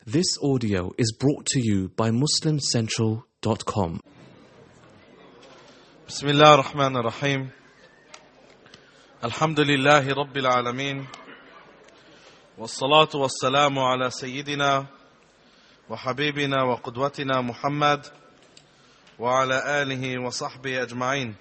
This audio is brought to you by MuslimCentral.com. بسم الله الرحمن الرحيم الحمد لله رب العالمين والصلاة والسلام على سيدنا وحبيبنا وقدوتنا محمد وعلى آله وصحبه أجمعين.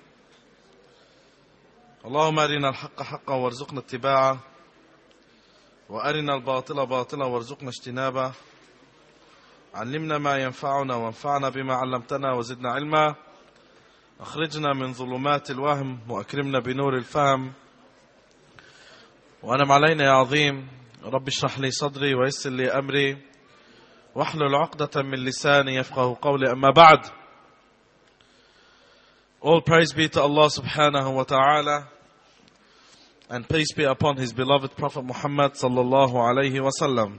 اللهم أرنا الحق حقا وارزقنا اتباعه وأرنا الباطل باطلا وارزقنا اجتنابه. علمنا ما ينفعنا وانفعنا بما علمتنا وزدنا علما. أخرجنا من ظلمات الوهم وأكرمنا بنور الفهم وأنعم علينا يا عظيم. رب اشرح لي صدري ويسر لي أمري واحلل عقدة من لساني يفقه قولي. أما بعد. All praise be to Allah subhanahu wa ta'ala, and peace be upon His beloved Prophet Muhammad sallallahu alayhi wa sallam.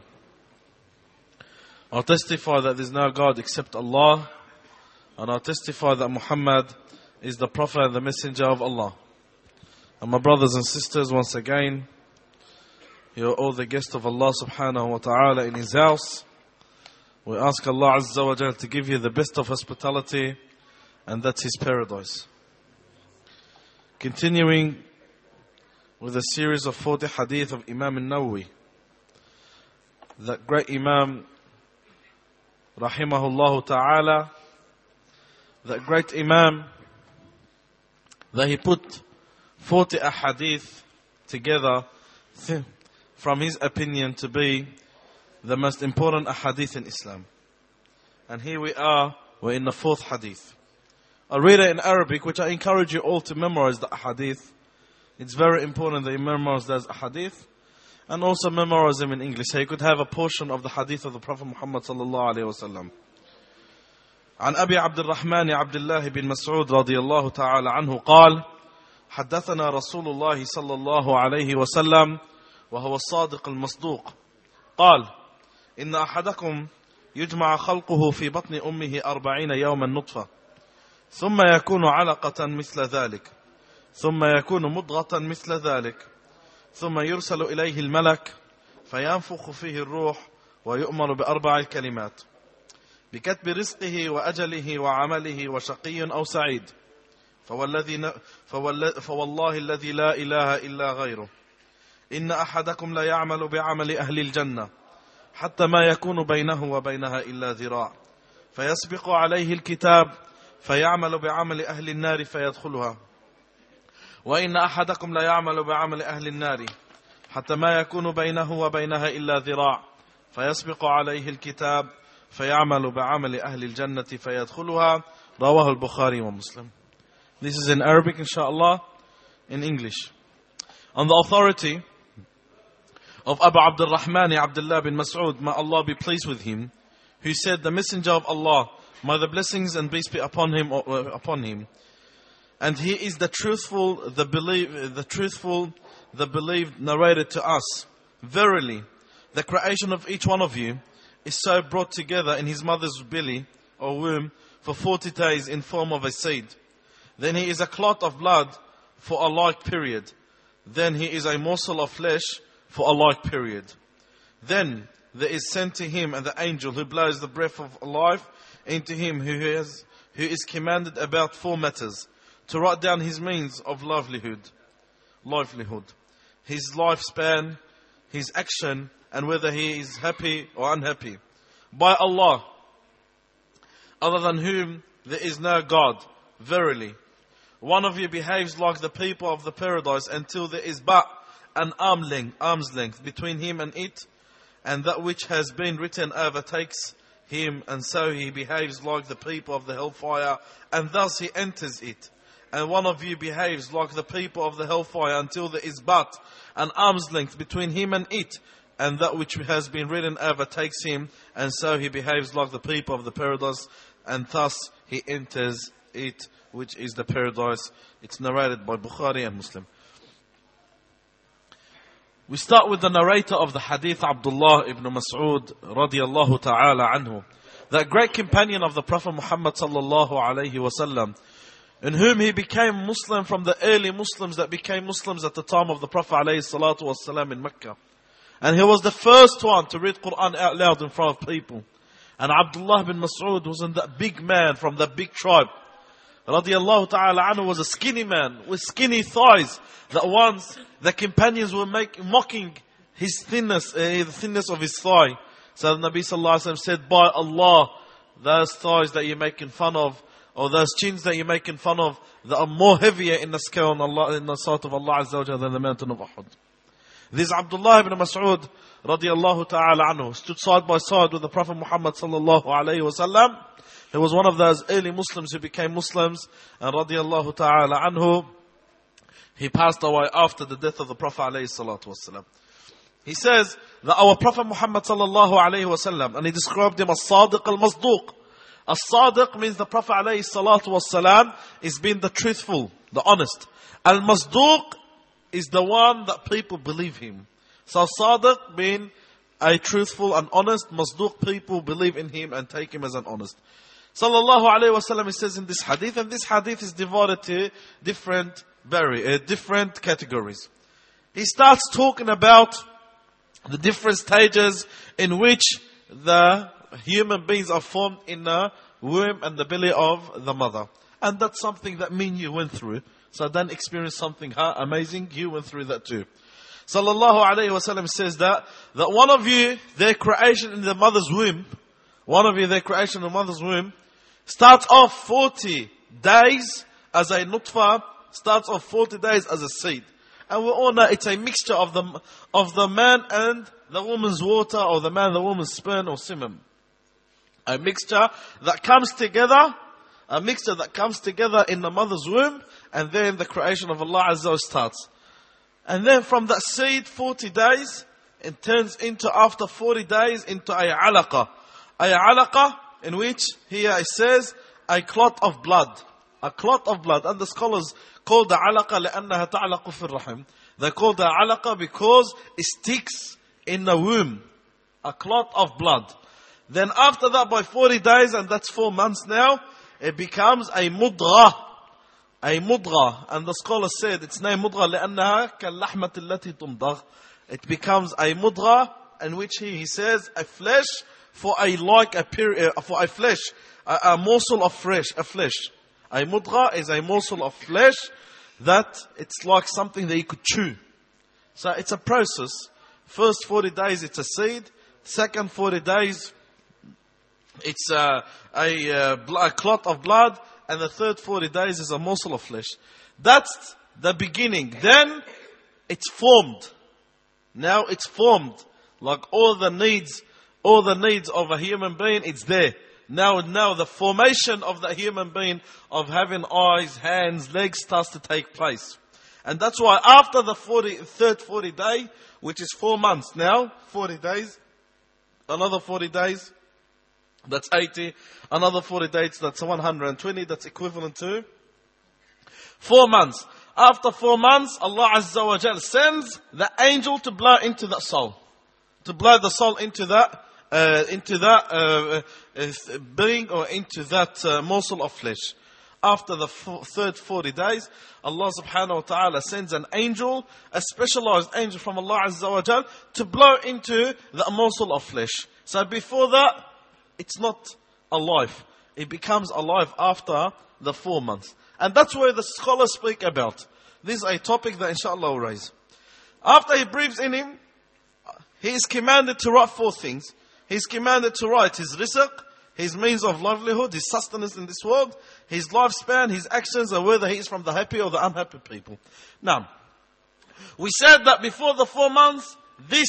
I testify that there is no God except Allah, and I testify that Muhammad is the Prophet and the Messenger of Allah. And my brothers and sisters, once again, you are all the guests of Allah subhanahu wa ta'ala in His house. We ask Allah Azza wa Jal to give you the best of hospitality, and that's His paradise. Continuing with a series of 40 hadith of Imam al-Nawawi, that great Imam rahimahullah ta'ala, that great Imam, that he put 40 ahadith together from his opinion to be the most important ahadith in Islam. And here we are, we're in the fourth hadith. I'll read it in Arabic, which I encourage you all to memorize the ahadith. It's very important that you memorize those ahadith, and also memorize them in English, so you could have a portion of the hadith of the Prophet Muhammad sallallahu alayhi wa sallam. عن أبي عبد الرحمن عبد الله بن مسعود رضي الله تعالى عنه قال: حدثنا رسول الله صلى الله عليه وسلم وهو الصادق المصدوق قال: إن أحدكم يجمع خلقه في بطن أمه 40 يوما نطفة ثم يكون علقة مثل ذلك ثم يكون مضغة مثل ذلك ثم يرسل إليه الملك فينفخ فيه الروح ويؤمر بأربع كلمات: بكتب رزقه وأجله وعمله وشقي أو سعيد، فوالله الذي لا إله إلا غيره إن أحدكم لا يعمل بعمل أهل الجنة حتى ما يكون بينه وبينها إلا ذراع فيسبق عليه الكتاب فيعمل بعمل أهل النار فيدخلها، وإن أحدكم لا يعمل بعمل أهل النار حتى ما يكون بينه وبينها إلا ذراع فيسبق عليه الكتاب فيعمل بعمل أهل الجنة فيدخلها. رواه البخاري ومسلم. This is in Arabic, inshallah, in English. On the authority of Abu Abdul Rahman Abdullah bin Mas'ud, may Allah be pleased with him, who said, the Messenger of Allah, may the blessings and peace be upon him, and he is the truthful, the believed, narrated to us. Verily, the creation of each one of you is so brought together in his mother's belly or womb for 40 days in form of a seed. Then he is a clot of blood for a like period. Then he is a morsel of flesh for a like period. Then there is sent to him the angel who blows the breath of life into him, who is commanded about 4 matters: to write down his means of livelihood, his lifespan, his action, and whether he is happy or unhappy. By Allah, other than whom there is no God, verily, one of you behaves like the people of the paradise until there is but an arm's length between him and it, and that which has been written overtakes him, and so he behaves like the people of the hellfire, and thus he enters it. And one of you behaves like the people of the hellfire until there is but an arm's length between him and it, and that which has been written overtakes him, and so he behaves like the people of the paradise, and thus he enters it, which is the paradise. It's narrated by Bukhari and Muslim. We start with the narrator of the hadith, Abdullah ibn Mas'ud radiyallahu ta'ala anhu, that great companion of the Prophet Muhammad sallallahu alayhi wasallam, in whom he became Muslim from the early Muslims that became Muslims at the time of the Prophet alayhi salatu wasallam in Mecca. And he was the first one to read Quran out loud in front of people. And Abdullah bin Mas'ud wasn't that big man from that big tribe. Radiallahu ta'ala anhu was a skinny man with skinny thighs. That once the companions were mocking his thinness, the thinness of his thigh. So the Nabi sallallahu alaihi wasallam said, by Allah, those thighs that you're making fun of, or those chins that you're making fun of, that are more heavier in the scale on Allah, in the sight of Allah Azza wa Jalla than the mountain of Uhud. This Abdullah ibn Mas'ud radiallahu ta'ala anhu stood side by side with the Prophet Muhammad sallallahu alayhi wa sallam. He was one of those early Muslims who became Muslims, and radiallahu ta'ala anhu, he passed away after the death of the Prophet alayhi salatu wasalam. He says that our Prophet Muhammad sallallahu alayhi wa sallam, and he described him as Sadiq al-Masduq. As-Sadiq means the Prophet alayhi salatu wasalam is being the truthful, the honest. Al-Masduq is the one that people believe him. So Sadiq being a truthful and honest, Masduq, people believe in him and take him as an honest. Sallallahu alayhi wa sallam, he says in this hadith, and this hadith is divided to different categories. He starts talking about the different stages in which the human beings are formed in the womb and the belly of the mother. And that's something that me and you went through. So then experience something amazing, you went through that too. Sallallahu alayhi wa sallam says that one of you, their creation in the mother's womb, starts off 40 days as a nutfa, starts off 40 days as a seed. And we all know it's a mixture of the man and the woman's water, or the man and the woman's sperm or semen. A mixture that comes together in the mother's womb, and then the creation of Allah Azza wa starts. And then from that seed, 40 days, it turns into, after 40 days, into a alaqa. A alaqa, in which here it says, a clot of blood. A clot of blood. And the scholars call the alaqa لأنها تعلق في الرحم. They call the alaqa because it sticks in the womb. A clot of blood. Then after that, by 40 days, and that's 4 months now, it becomes a mudghah. A mudghah. And the scholar said its name mudghah لأنها كاللحمة التي تمضغ. It becomes a mudghah, in which he says a flesh for a flesh, a morsel of flesh. A mudghah is a morsel of flesh that it's like something that you could chew. So it's a process. First 40 days it's a seed. Second 40 days it's a clot of blood. And the third 40 days is a morsel of flesh. That's the beginning. Then it's formed. Now it's formed. Like all the needs of a human being, it's there. Now the formation of the human being, of having eyes, hands, legs, starts to take place. And that's why after the third 40 day, which is 4 months now, 40 days, another 40 days, that's 80, another 40 days, that's 120, that's equivalent to 4 months. After 4 months, Allah Azza wa Jal sends the angel to blow into that soul. To blow the soul into that being, or into that morsel of flesh. After the third 40 days, Allah subhanahu wa ta'ala sends an angel, a specialized angel from Allah Azza wa Jal, to blow into the morsel of flesh. So before that, it's not alive. It becomes alive after the 4 months. And that's where the scholars speak about. This is a topic that inshallah will raise. After he breathes in him, he is commanded to write 4 things. He is commanded to write his rizq, his means of livelihood, his sustenance in this world, his lifespan, his actions, and whether he is from the happy or the unhappy people. Now, we said that before the 4 months, this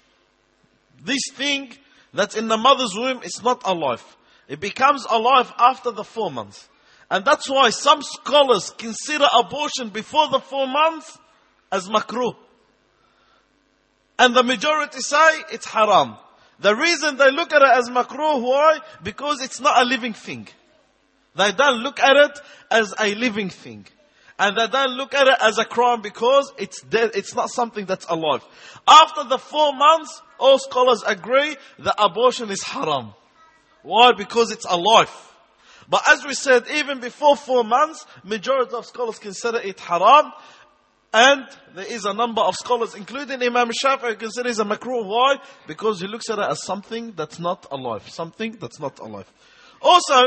thing that's in the mother's womb is not alive. It becomes alive after the 4 months. And that's why some scholars consider abortion before the 4 months as makruh. And the majority say it's haram. The reason they look at it as makruh, why? Because it's not a living thing. They don't look at it as a living thing. And they don't look at it as a crime because it's dead. It's not something that's alive. After the 4 months, all scholars agree that abortion is haram. Why? Because it's alive. But as we said, even before 4 months, majority of scholars consider it haram. And there is a number of scholars, including Imam Shafi'i, who considers it a makruh. Why? Because he looks at it as something that's not alive. Something that's not alive. Also,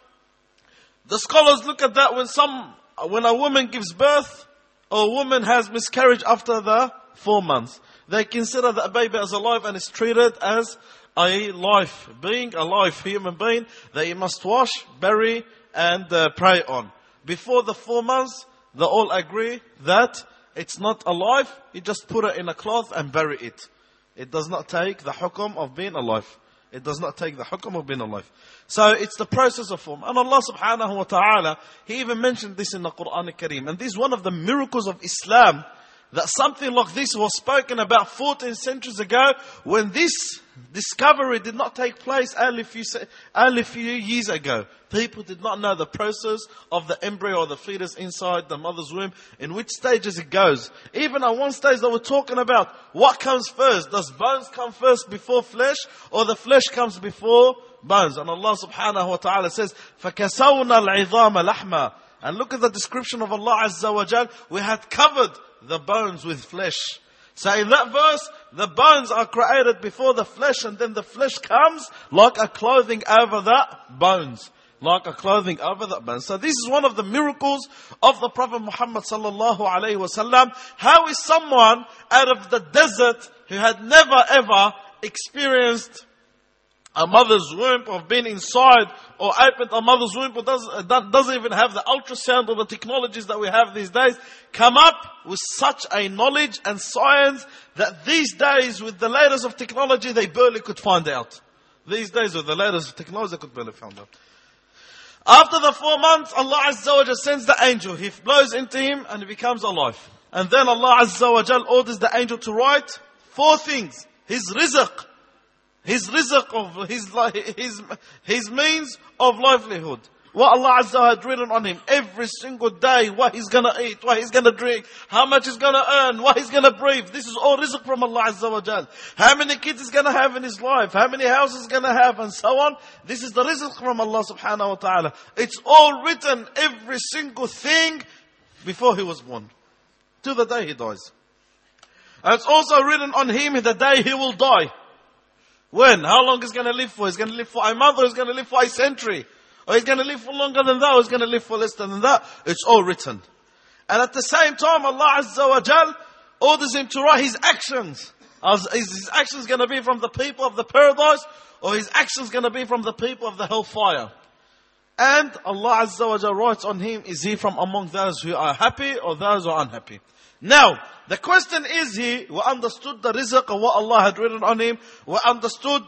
the scholars look at that when a woman gives birth, or a woman has miscarriage after the 4 months. They consider that a baby as alive and is treated as a life being, a live human being that you must wash, bury, and pray on. Before the 4 months, they all agree that it's not alive. You just put it in a cloth and bury it. It does not take the hukum of being alive. It does not take the hukum of being alive. So it's the process of form. And Allah subhanahu wa ta'ala, He even mentioned this in the Quran al-Kareem. And this is one of the miracles of Islam, that something like this was spoken about 14 centuries ago, when this discovery did not take place only a few years ago. People did not know the process of the embryo or the fetus inside the mother's womb, in which stages it goes. Even at one stage they were talking about what comes first. Does bones come first before flesh, or the flesh comes before bones? And Allah subhanahu wa ta'ala says, فَكَسَوْنَا الْعِظَامَ لَحْمًا. And look at the description of Allah Azza wa Jal. We had covered the bones with flesh. So in that verse, the bones are created before the flesh, and then the flesh comes like a clothing over the bones. Like a clothing over the bones. So this is one of the miracles of the Prophet Muhammad sallallahu alaihi wasallam. How is someone out of the desert who had never ever experienced a mother's womb, or been inside or opened a mother's womb, or doesn't even have the ultrasound or the technologies that we have these days, come up with such a knowledge and science that these days, with the latest of technology, they barely could find out. These days, with the latest of technology, they could barely find out. After the 4 months, Allah Azza wa Jal sends the angel. He blows into him and he becomes alive. And then Allah Azza wa Jal orders the angel to write 4 things. His rizq. His rizq of his means of livelihood. What Allah Azza wa Jal had written on him every single day, what he's gonna eat, what he's gonna drink, how much he's gonna earn, what he's gonna breathe. This is all rizq from Allah Azza wa Jal. How many kids he's gonna have in his life, how many houses he's gonna have, and so on. This is the rizq from Allah subhanahu wa ta'ala. It's all written, every single thing, before he was born, to the day he dies. And it's also written on him the day he will die. When? How long he's going to live for? He's going to live for a month, or he's going to live for a century? Or he's going to live for longer than that, or he's going to live for less than that? It's all written. And at the same time, Allah Azza wa Jal orders him to write his actions. Is his actions going to be from the people of the paradise, or his actions going to be from the people of the hellfire? And Allah Azza wa Jal writes on him, is he from among those who are happy, or those who are unhappy? Now, the question is here, we understood the rizq of what Allah had written on him. We understood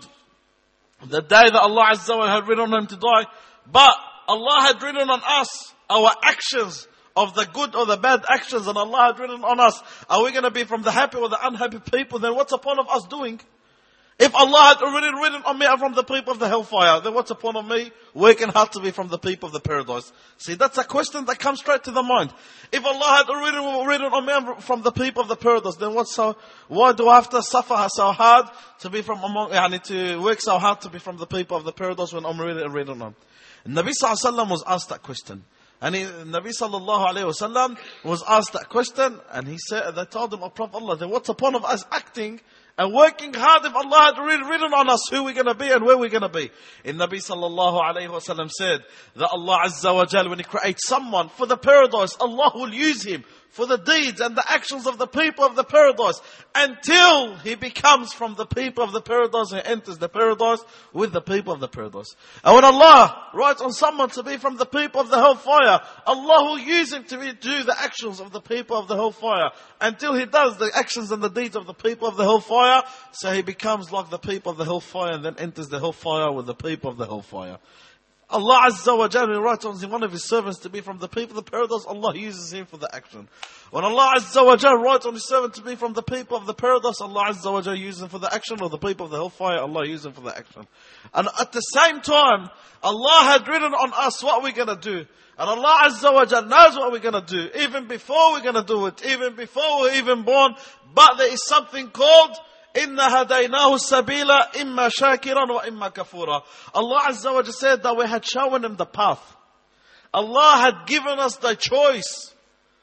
the day that Allah Azza wa Jal had written on him to die. But Allah had written on us our actions of the good or the bad actions. And Allah had written on us, are we going to be from the happy or the unhappy people? Then what's the point of us doing? If Allah had already written on me, I'm from the people of the hellfire, then what's the point of me working hard to be from the people of the paradise? See, that's a question that comes straight to the mind. If Allah had already written on me, I'm from the people of the paradise, then why do I have to suffer so hard to be from among, I need to work so hard to be from the people of the paradise when I'm already written on? Nabi sallallahu alaihi wasallam was asked that question. And Nabi sallallahu alaihi wasallam was asked that question, and he said, they told him, oh Prophet Allah, then what's the point of us acting and working hard if Allah had already written on us who we're going to be and where we're going to be? And Nabi sallallahu alayhi wa sallam said that Allah Azza wa Jal, when He creates someone for the paradise, Allah will use him for the deeds and the actions of the people of the paradise until he becomes from the people of the paradise and enters the paradise with the people of the paradise. And when Allah writes on someone to be from the people of the hellfire, Allah will use him to do the actions of the people of the hellfire until he does the actions and the deeds of the people of the hellfire. So he becomes like the people of the hellfire and then enters the hellfire with the people of the hellfire. Allah Azza wa Jalla writes on one of His servants to be from the people of the paradise, Allah uses him for the action. When Allah Azza wa Jalla writes on His servant to be from the people of the paradise, Allah Azza wa Jalla uses him for the action, or the people of the hellfire, Allah uses him for the action. And at the same time, Allah had written on us what we're going to do. And Allah Azza wa Jalla knows what we're going to do, even before we're going to do it, even before we're even born. But there is something called Inna hadaynahu sabila imma shakiran wa imma kafura. Allah Azza wa Jalla said that we had shown him the path. Allah had given us the choice.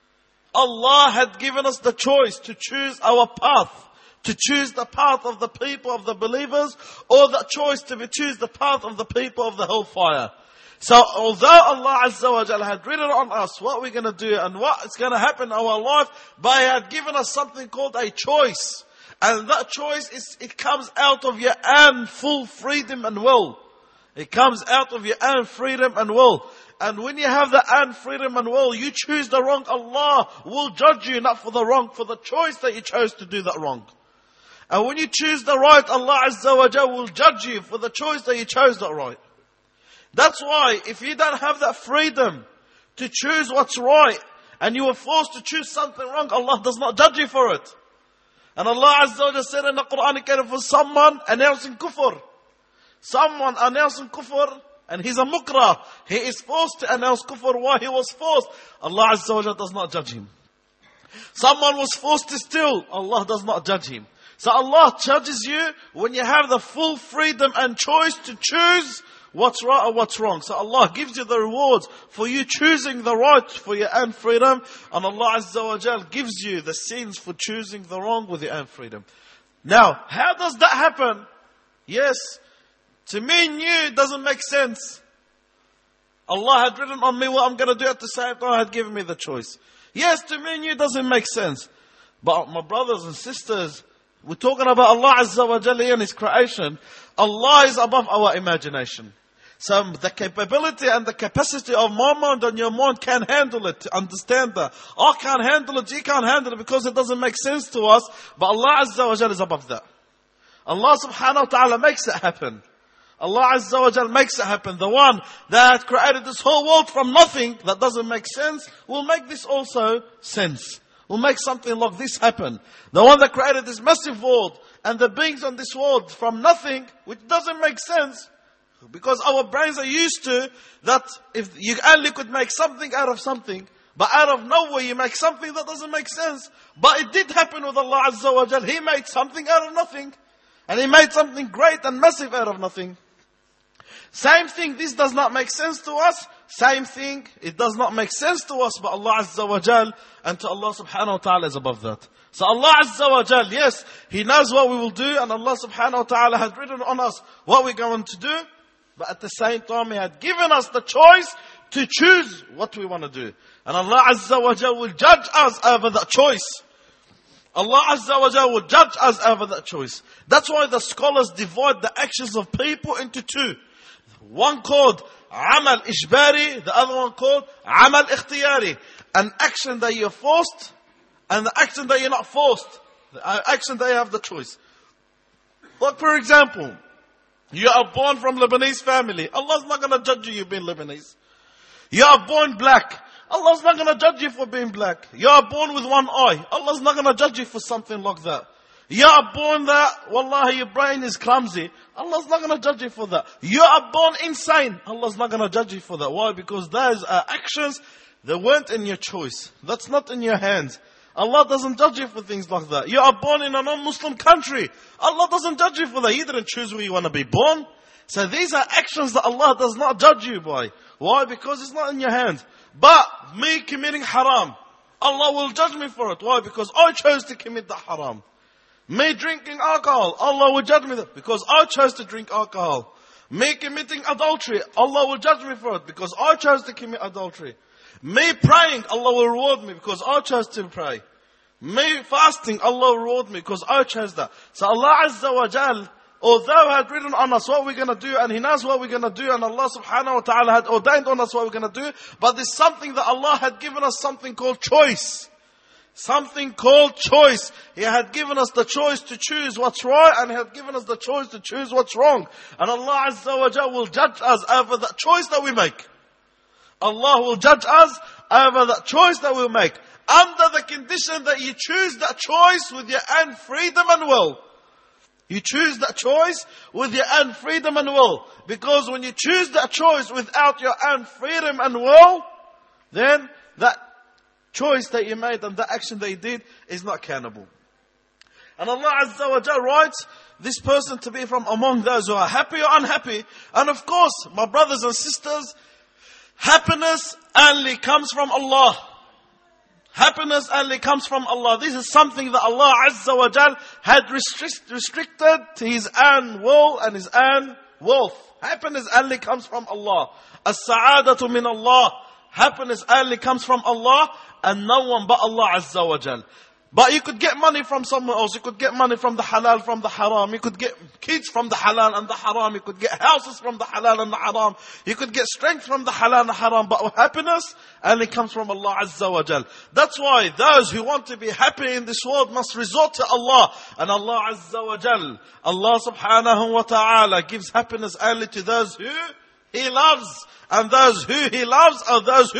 Allah had given us the choice to choose our path, to choose the path of the people of the believers, or the choice to choose the path of the people of the hellfire. So although Allah Azza wa Jalla had written on us what we're going to do and what is going to happen in our life, but He had given us something called a choice. And that choice it comes out of your own full freedom and will. It comes out of your own freedom and will. And when you have the own freedom and will, you choose the wrong, Allah will judge you not for the wrong, for the choice that you chose to do that wrong. And when you choose the right, Allah Azza wa Jalla will judge you for the choice that you chose that right. That's why if you don't have that freedom to choose what's right, and you were forced to choose something wrong, Allah does not judge you for it. And Allah Azza wa Jalla said in the Quran Al-Karim, for someone announcing kufr, someone announcing kufr, and he's a mukrah, he is forced to announce kufr. Why he was forced? Allah Azza wa Jalla does not judge him. Someone was forced to steal, Allah does not judge him. So Allah judges you when you have the full freedom and choice to choose what's right or what's wrong. So Allah gives you the rewards for you choosing the right for your own freedom. And Allah Azza wa Jal gives you the sins for choosing the wrong with your own freedom. Now, how does that happen? Yes, to me and you it doesn't make sense. Allah had written on me what I'm going to do at the same time had given me the choice. Yes, to me and you it doesn't make sense. But my brothers and sisters, we're talking about Allah Azza wa Jalla and His creation. Allah is above our imagination. So the capability and the capacity of my mind and your mind can handle it, to understand that. I can't handle it, you can't handle it because it doesn't make sense to us. But Allah Azza wa Jalla is above that. Allah subhanahu wa ta'ala makes it happen. Allah Azza wa Jalla makes it happen. The one that created this whole world from nothing, that doesn't make sense, will make this also sense. Will make something like this happen. The one that created this massive world and the beings on this world from nothing, which doesn't make sense, because our brains are used to that if you only could make something out of something, but out of nowhere you make something that doesn't make sense. But it did happen with Allah Azza wa Jal. He made something out of nothing. And He made something great and massive out of nothing. Same thing, this does not make sense to us. Same thing, it does not make sense to us, but Allah Azza wa Jal and to Allah subhanahu wa ta'ala is above that. So Allah Azza wa Jal, yes, He knows what we will do, and Allah subhanahu wa ta'ala had written on us what we're going to do. But at the same time, He had given us the choice to choose what we want to do. And Allah Azza wa Jal will judge us over that choice. Allah Azza wa Jal will judge us over that choice. That's why the scholars divide the actions of people into two. One called Amal Ishbari, the other one called Amal Ikhtiyari. An action that you're forced, and the action that you're not forced. The action that you have the choice. Like for example, you are born from Lebanese family. Allah's not going to judge you being Lebanese. You are born black. Allah's not going to judge you for being black. You are born with one eye. Allah's not going to judge you for something like that. You are born that, wallahi, your brain is clumsy. Allah's not going to judge you for that. You are born insane. Allah's not going to judge you for that. Why? Because those are actions that weren't in your choice. That's not in your hands. Allah doesn't judge you for things like that. You are born in a non-Muslim country. Allah doesn't judge you for that. You didn't choose where you want to be born. So these are actions that Allah does not judge you by. Why? Because it's not in your hands. But me committing haram, Allah will judge me for it. Why? Because I chose to commit the haram. Me drinking alcohol, Allah will judge me because I chose to drink alcohol. Me committing adultery, Allah will judge me for it because I chose to commit adultery. Me praying, Allah will reward me because I chose to pray. Me fasting, Allah will reward me because I chose that. So Allah Azza wa Jal, although He had written on us what we're going to do, and He knows what we're going to do, and Allah subhanahu wa ta'ala had ordained on us what we're going to do, but there's something that Allah had given us, something called choice. Something called choice. He had given us the choice to choose what's right, and He had given us the choice to choose what's wrong. And Allah Azza wa Jal will judge us over the choice that we make. Allah will judge us over the choice that we make. Under the condition that you choose that choice with your own freedom and will. You choose that choice with your own freedom and will. Because when you choose that choice without your own freedom and will, then that choice that you made and the action that you did is not countable. And Allah Azza wa Jal writes this person to be from among those who are happy or unhappy. And of course, my brothers and sisters, happiness only comes from Allah. Happiness only comes from Allah. This is something that Allah Azza wa Jal had restricted to His own will and His own wealth. Happiness only comes from Allah. As-sa'adatu min Allah. Happiness only comes from Allah and no one but Allah Azza wa Jal. But you could get money from somewhere else. You could get money from the halal, from the haram. You could get kids from the halal and the haram. You could get houses from the halal and the haram. You could get strength from the halal and the haram. But happiness only comes from Allah Azza wa Jal. That's why those who want to be happy in this world must resort to Allah. And Allah Azza wa Jal, Allah subhanahu wa ta'ala gives happiness only to those who He loves. And those who He loves are those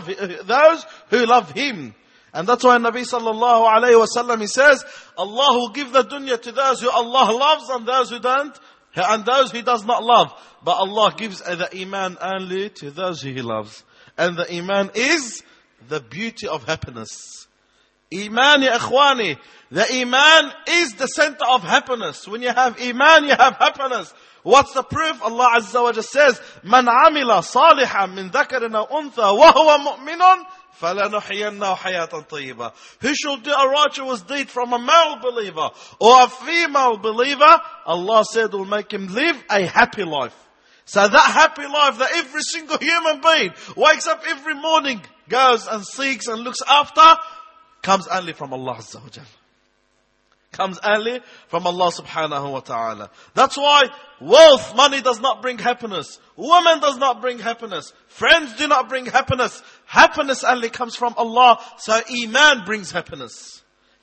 who love Him. And that's why Nabi sallallahu alayhi wa sallam, he says, Allah will give the dunya to those who Allah loves and those who don't, and those who does not love. But Allah gives the iman only to those who He loves. And the iman is the beauty of happiness. Iman, ya ikhwani. The iman is the center of happiness. When you have iman, you have happiness. What's the proof? Allah Azza wa Jalla says, Man amila salihan min dhakarin aw untha wa huwa mu'minun فَلَنُحْيَنَّهُ حَيَاةً طَيِّبَةً. Who shall do a righteous deed from a male believer or a female believer, Allah said will make him live a happy life. So that happy life that every single human being wakes up every morning, goes and seeks and looks after, comes only from Allah Azza wa Jalla. Comes only from Allah subhanahu wa ta'ala. That's why wealth, money does not bring happiness. Woman does not bring happiness. Friends do not bring happiness. Happiness only comes from Allah. So Iman brings happiness.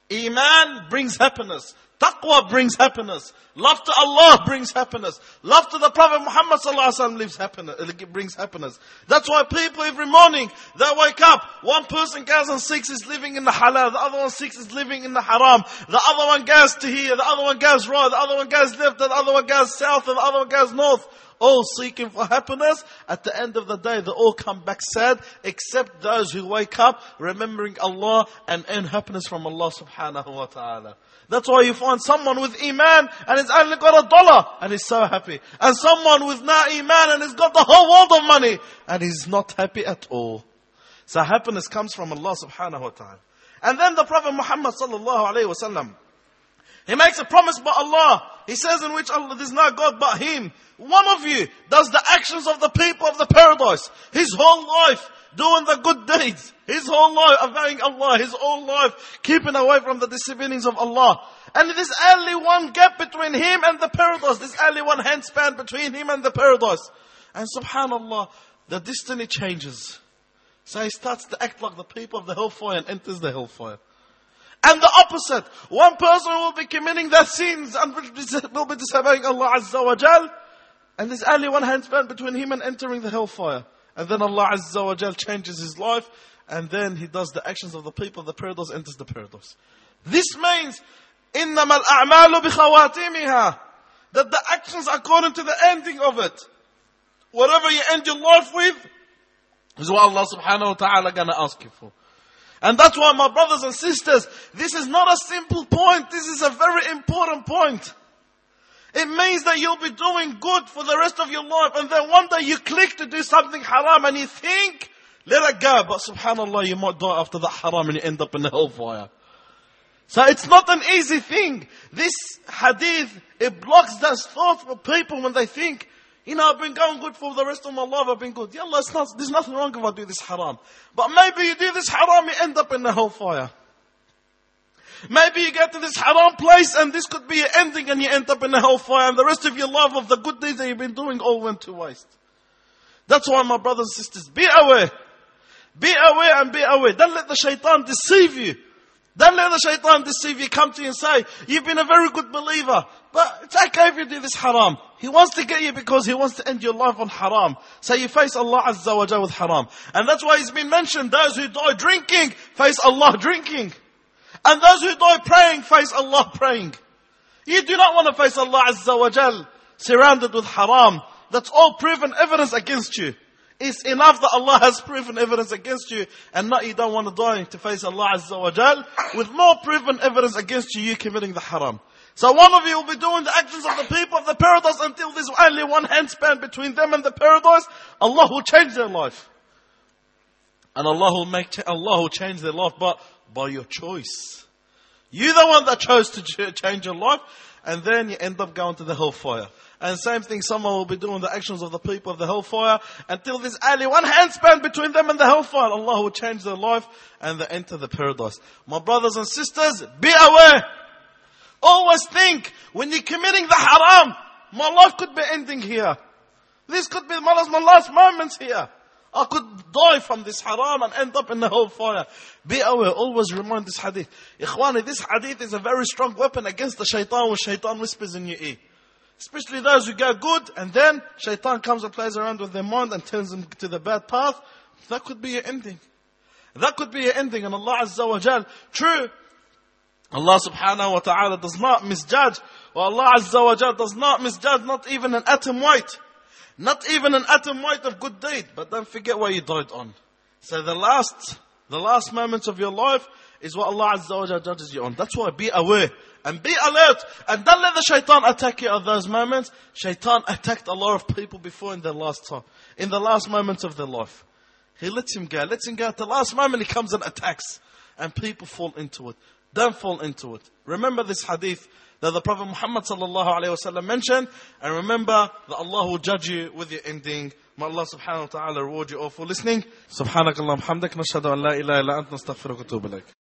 Iman brings happiness. Taqwa brings happiness. Love to Allah brings happiness. Love to the Prophet Muhammad sallallahu alaihi wasallam brings happiness. That's why people every morning, they wake up. One person goes and seeks is living in the halal. The other one seeks is living in the haram. The other one goes to here. The other one goes right. The other one goes left. The other one goes south. And the other one goes north. All seeking for happiness. At the end of the day, they all come back sad, except those who wake up remembering Allah and earn happiness from Allah subhanahu wa ta'ala. That's why you find someone with Iman and he's only got $1 and he's so happy. And someone with no Iman and he's got the whole world of money and he's not happy at all. So happiness comes from Allah subhanahu wa ta'ala. And then the Prophet Muhammad sallallahu alayhi wa sallam, he makes a promise by Allah. He says in which Allah, there's no God but Him. One of you does the actions of the people of the paradise. His whole life doing the good deeds. His whole life obeying Allah. His whole life keeping away from the disobedience of Allah. And there's only one gap between him and the paradise. There's only one handspan between him and the paradise. And subhanallah, the destiny changes. So he starts to act like the people of the hellfire and enters the hellfire. And the opposite. One person will be committing their sins and will be disobeying Allah Azza wa Jal. And there's only one handspan between him and entering the hellfire. And then Allah Azza wa Jal changes his life. And then he does the actions of the people of the paradise, enters the paradise. This means, إِنَّمَا الْأَعْمَالُ بِخَوَاتِمِهَا, that the actions according to the ending of it. Whatever you end your life with, is what Allah subhanahu wa ta'ala gonna ask you for. And that's why, my brothers and sisters, this is not a simple point. This is a very important point. It means that you'll be doing good for the rest of your life. And then one day you click to do something haram and you think, let it go. But subhanallah, you might die after that haram and you end up in the hellfire. So it's not an easy thing. This hadith, it blocks those thoughts for people when they think, I've been going good for the rest of my life, I've been good. Allah, there's nothing wrong if I do this haram. But maybe you do this haram, you end up in the hellfire. Maybe you get to this haram place and this could be your ending and you end up in the hellfire and the rest of your life of the good deeds that you've been doing all went to waste. That's why, my brothers and sisters, be aware. Be aware and be aware. Don't let the shaitan deceive you. Don't let the shaitan deceive you. Come to you and say, you've been a very good believer, but it's okay if you do this haram. He wants to get you because he wants to end your life on haram. So you face Allah Azza wa Jalla with haram. And that's why it's been mentioned, those who die drinking, face Allah drinking. And those who die praying, face Allah praying. You do not want to face Allah Azza wa Jalla surrounded with haram. That's all proven evidence against you. It's enough that Allah has proven evidence against you, and not you don't want to die to face Allah Azza wa Jal with more proven evidence against you committing the haram. So one of you will be doing the actions of the people of the paradise until there's only one handspan between them and the paradise. Allah will change their life. And Allah will change their life, but by your choice. You're the one that chose to change your life, and then you end up going to the hellfire. And same thing, someone will be doing the actions of the people of the hellfire until there's only one handspan between them and the hellfire. Allah will change their life and they enter the paradise. My brothers and sisters, be aware. Always think, when you're committing the haram, my life could be ending here. This could be my last moments here. I could die from this haram and end up in the hellfire. Be aware, always remind this hadith. Ikhwani, this hadith is a very strong weapon against the shaitan when shaitan whispers in your ear. Especially those who go good and then shaitan comes and plays around with their mind and turns them to the bad path. That could be your ending. That could be your ending. And Allah Azza wa Jal, true, Allah subhanahu wa ta'ala does not misjudge. Or Allah Azza wa Jal does not misjudge, not even an atom weight. Not even an atom weight of good deed. But don't forget what you died on. So the last moments of your life is what Allah Azza wa Jal judges you on. That's why be aware. And be alert. And don't let the shaitan attack you at those moments. Shaitan attacked a lot of people before in their last time. In the last moments of their life. He lets him go. At the last moment he comes and attacks. And people fall into it. Don't fall into it. Remember this hadith that the Prophet Muhammad sallallahu alayhi wa sallam mentioned. And remember that Allah will judge you with your ending. May Allah subhanahu wa ta'ala reward you all for listening. Subhanakallah hamdak. Nashhadu an la ilaha illa anta nastaghfiruka wa atubu ilayk.